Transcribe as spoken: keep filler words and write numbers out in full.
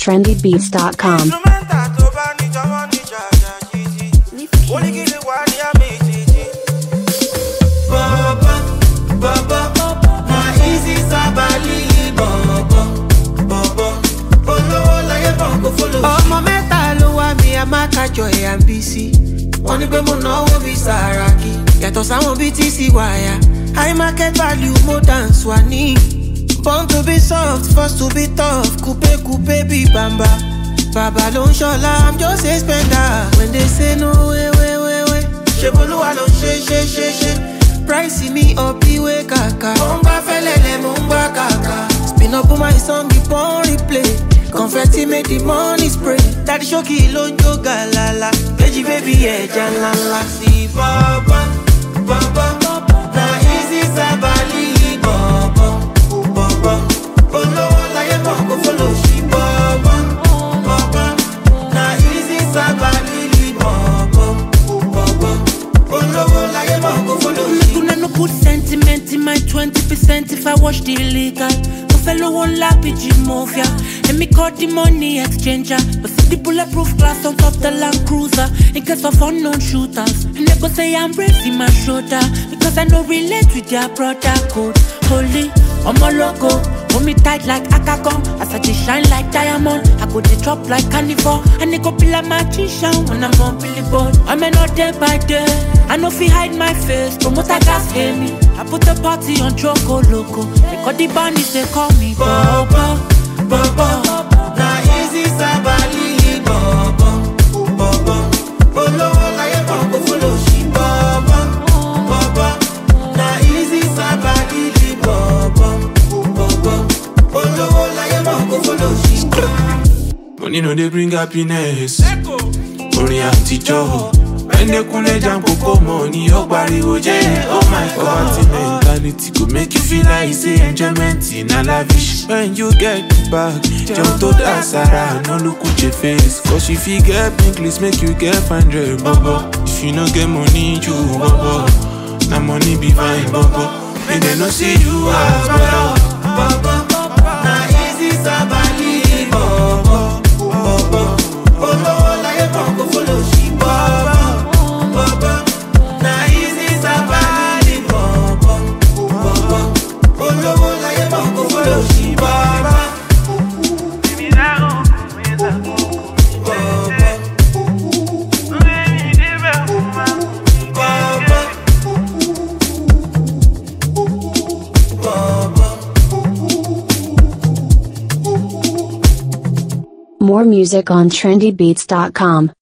trendy beats dot com. Ọmọ mẹ́ta ló wá mi Amákájọ A B C. Wọ́n ní pé mo náwó bí Sàràkí. Yàtọ̀ sáwọn bíi T C wáyà. High market value mo dance wà ní. Born to be soft, forced to be tough. Coupe coupe bí bàmbà. Bàbá ló ń ṣọlá, I'm just a spender. When they say no way way way way. Ṣé Bolúwa ló ń ṣe ṣe ṣe ṣe. Price mi ọ̀bí wé kàkà. Mo ń gbá fẹ́lẹ́lẹ̀, mo ń gbá kàkà. Spin up on my song, keep on replay. Confetti make the money spray. Daddy Shoki lonjo galala. Veggie baby yeah jalala. See baba, baba, na easy sabali baba, baba. Follow like a mongo follow she baba, baba. Na easy sabali baba, baba. Follow like a mongo follow she. Make una no put sentiment in my twenty percent if I wash the illegal. Fellow one lap P G Mafia. And me call the money exchanger. But see the bulletproof glass on top the Land Cruiser. In case of unknown shooters. And they go say I'm bracing my shoulder. Because I know relate with their brother code. Holy, I'm a logo. Hold me tight like Akakon. As I just shine like diamond. I go the drop like carnivore. And they go be like magician when I'm on billboard. I'm not day by day. I know if you hide my face. Promoter gas hear me. I put the party on Choco Loco. They call the bandits, they call me Baba, Baba. Na easy sabali Baba, Baba. Follow like a mongo follow she Baba, Baba. Na easy sabali Baba, Baba. Follow like a mongo follow she. Money no they bring happiness. Only anti-job. When they couldn't jump for money, oh body, oh yeah, oh my god. Poverty mentality could make you feel like it's a enjoyment in a lavish. When you get back, jump to that Sarah, no look at your face. Cause if you get pink, please make you get five hundred, bubba. If you no get money, you bubba. Now money be fine, bubba. And they no see you as bubba, bubba. Na easy sabali, bubba, bubba. Follow like a mongo, follow she, bubba. Baba, na easy sabali baba, baba. Follow like a mongo, follow she baba. More music on trendy beats dot com.